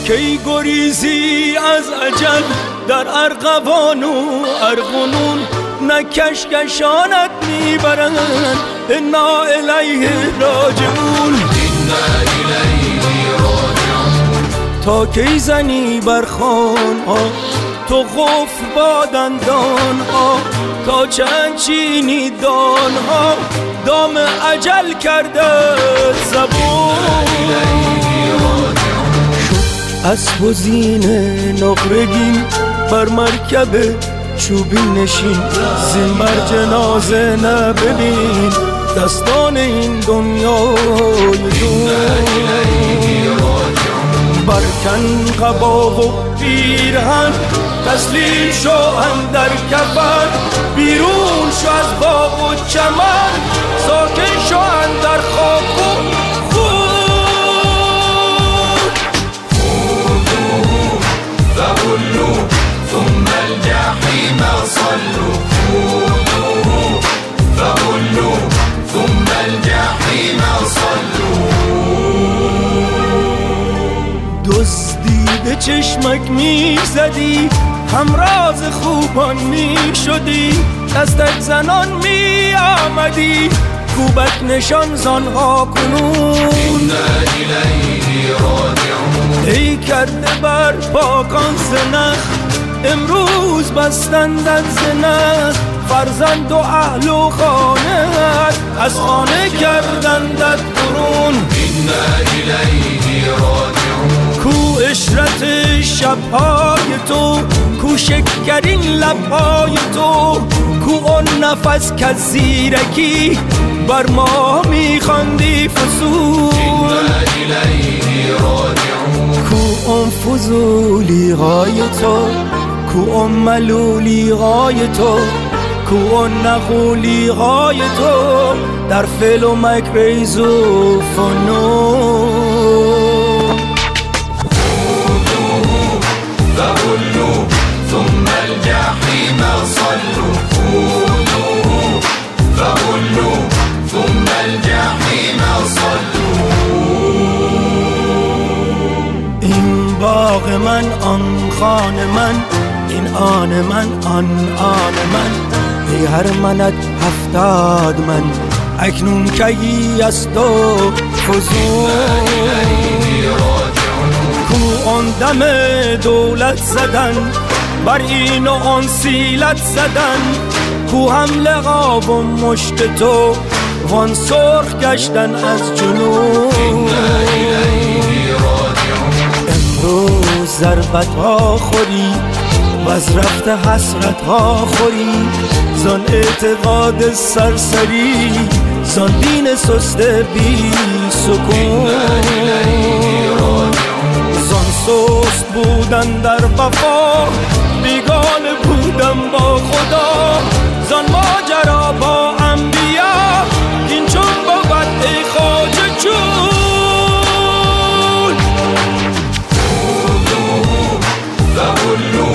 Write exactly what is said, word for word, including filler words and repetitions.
کی گریزی از اجل در ارغوان و ارغنون، نه کشکشانت میبرند انا الیه راجعون. تا کی زنی بر خان ها تو قفل با دندان ها، تا چند چینی دان ها دام اجل کرده زبون. اسب و زینه نقرگین بر مرکب چوبی نشین، زین بر جنازه نببین دستان این دنیای دون. برکن قبا و پیرهن تسلیم شو اندر کفن، بیرون شو از باغ و چمن ساکن شو اندر خاک و فغلوا ثم الجحيم صلوا، خذوه فغلوا ثم الجحيم صلوا. دزدیده چشمک می زدی، همراز خوبان می شدی، دستک زنان می آمدی، کوبک نشان زانها کنون. إنا إليه راجعون. ای کرده بر پاکان زنخ امروز بستندت زنخ، فرزند و اهل و خانه از خانه کردندت برون. إنا إليه راجعون. کو اشرت شبهای تو، کو شکرین لبهای تو، کو اون نفس که زیرکی بر ما میخواندی فضول. إنا إليه راجعون. کو اون فضولی های تو، کو اون ملولی های تو، کو اون نقولی های تو در فعل و مکریز و فنون. فغلوا ثم الجحيم صلوا، خذوه فغلوا ثم الجحيم صلوا. این باغ من آن خان من، این آن من آن آن من، ای هر منت هفتاد من اکنون کی از تو فزون. کو آن دم دولت زدن بر این و آن سیلت زدن، کو هم لقاب و مشت تو وان سرخ گشتن از جنون. امروز ضربت ها خوری و از رفت حسرت ها خوری، زان اعتقاد سرسری، زان دین سست بی سکون، زان سست بودن در وفا، بیگانه بودم با خدا، زان ماجرا با انبیا، این چون بود ای خواجه چون. فغلوا